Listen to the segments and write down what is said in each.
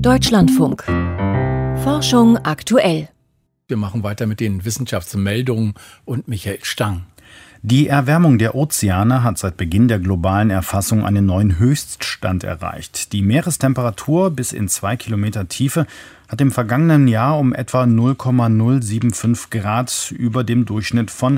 Deutschlandfunk. Forschung aktuell. Wir machen weiter mit den Wissenschaftsmeldungen und Michael Stang. Die Erwärmung der Ozeane hat seit Beginn der globalen Erfassung einen neuen Höchststand erreicht. Die Meerestemperatur bis in 2 Kilometer Tiefe hat im vergangenen Jahr um etwa 0,075 Grad über dem Durchschnitt von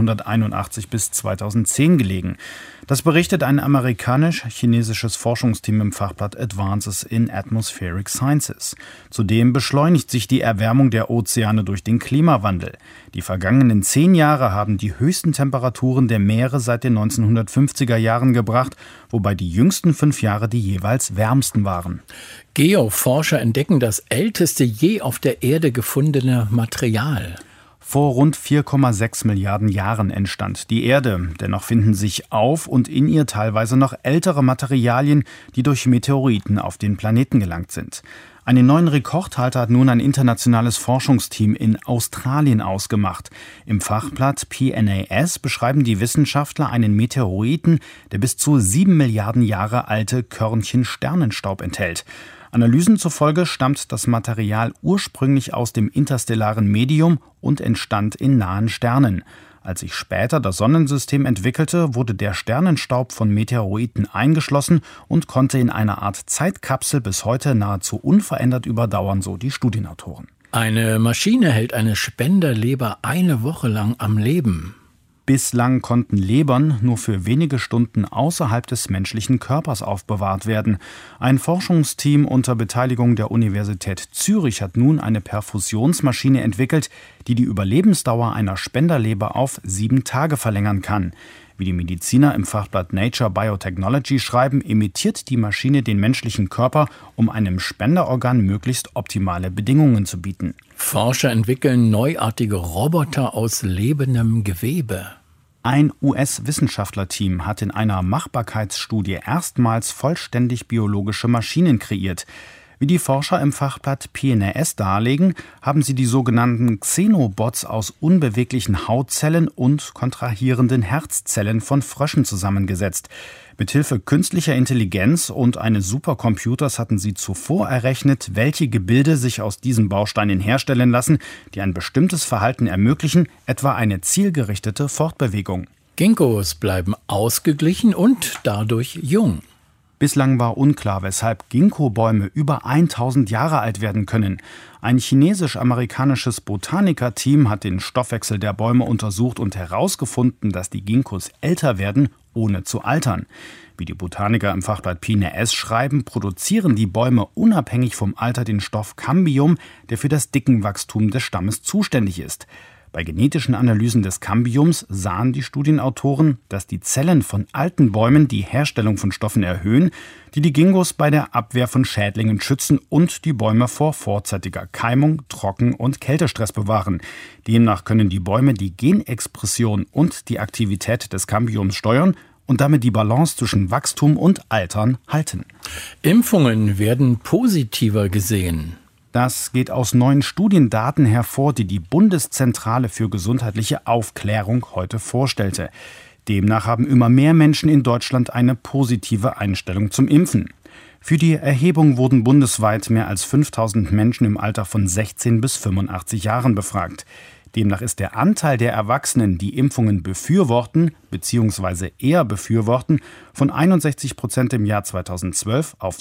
1981 bis 2010 gelegen. Das berichtet ein amerikanisch-chinesisches Forschungsteam im Fachblatt Advances in Atmospheric Sciences. Zudem beschleunigt sich die Erwärmung der Ozeane durch den Klimawandel. Die vergangenen 10 Jahre haben die höchsten Temperaturen der Meere seit den 1950er Jahren gebracht, wobei die jüngsten 5 Jahre die jeweils wärmsten waren. Geoforscher entdecken das älteste je auf der Erde gefundene Material. Vor rund 4,6 Milliarden Jahren entstand die Erde. Dennoch finden sich auf und in ihr teilweise noch ältere Materialien, die durch Meteoriten auf den Planeten gelangt sind. Einen neuen Rekordhalter hat nun ein internationales Forschungsteam in Australien ausgemacht. Im Fachblatt PNAS beschreiben die Wissenschaftler einen Meteoriten, der bis zu 7 Milliarden Jahre alte Körnchen Sternenstaub enthält. Analysen zufolge stammt das Material ursprünglich aus dem interstellaren Medium und entstand in nahen Sternen. Als sich später das Sonnensystem entwickelte, wurde der Sternenstaub von Meteoriten eingeschlossen und konnte in einer Art Zeitkapsel bis heute nahezu unverändert überdauern, so die Studienautoren. Eine Maschine hält eine Spenderleber eine Woche lang am Leben. Bislang konnten Lebern nur für wenige Stunden außerhalb des menschlichen Körpers aufbewahrt werden. Ein Forschungsteam unter Beteiligung der Universität Zürich hat nun eine Perfusionsmaschine entwickelt, die die Überlebensdauer einer Spenderleber auf 7 Tage verlängern kann. Wie die Mediziner im Fachblatt Nature Biotechnology schreiben, imitiert die Maschine den menschlichen Körper, um einem Spenderorgan möglichst optimale Bedingungen zu bieten. Forscher entwickeln neuartige Roboter aus lebendem Gewebe. Ein US-Wissenschaftlerteam hat in einer Machbarkeitsstudie erstmals vollständig biologische Maschinen kreiert. Wie die Forscher im Fachblatt PNAS darlegen, haben sie die sogenannten Xenobots aus unbeweglichen Hautzellen und kontrahierenden Herzzellen von Fröschen zusammengesetzt. Mithilfe künstlicher Intelligenz und eines Supercomputers hatten sie zuvor errechnet, welche Gebilde sich aus diesen Bausteinen herstellen lassen, die ein bestimmtes Verhalten ermöglichen, etwa eine zielgerichtete Fortbewegung. Ginkgos bleiben ausgeglichen und dadurch jung. Bislang war unklar, weshalb Ginkgo-Bäume über 1000 Jahre alt werden können. Ein chinesisch-amerikanisches Botanikerteam hat den Stoffwechsel der Bäume untersucht und herausgefunden, dass die Ginkgos älter werden, ohne zu altern. Wie die Botaniker im Fachblatt PNAS schreiben, produzieren die Bäume unabhängig vom Alter den Stoff Cambium, der für das Dickenwachstum des Stammes zuständig ist. Bei genetischen Analysen des Cambiums sahen die Studienautoren, dass die Zellen von alten Bäumen die Herstellung von Stoffen erhöhen, die die Ginkgos bei der Abwehr von Schädlingen schützen und die Bäume vor vorzeitiger Keimung, Trocken- und Kältestress bewahren. Demnach können die Bäume die Genexpression und die Aktivität des Cambiums steuern und damit die Balance zwischen Wachstum und Altern halten. Impfungen werden positiver gesehen. Das geht aus neuen Studiendaten hervor, die die Bundeszentrale für gesundheitliche Aufklärung heute vorstellte. Demnach haben immer mehr Menschen in Deutschland eine positive Einstellung zum Impfen. Für die Erhebung wurden bundesweit mehr als 5000 Menschen im Alter von 16 bis 85 Jahren befragt. Demnach ist der Anteil der Erwachsenen, die Impfungen befürworten bzw. eher befürworten, von 61% im Jahr 2012 auf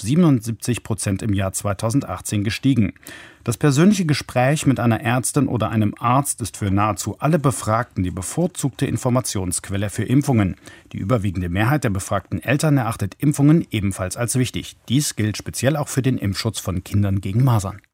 77% im Jahr 2018 gestiegen. Das persönliche Gespräch mit einer Ärztin oder einem Arzt ist für nahezu alle Befragten die bevorzugte Informationsquelle für Impfungen. Die überwiegende Mehrheit der befragten Eltern erachtet Impfungen ebenfalls als wichtig. Dies gilt speziell auch für den Impfschutz von Kindern gegen Masern.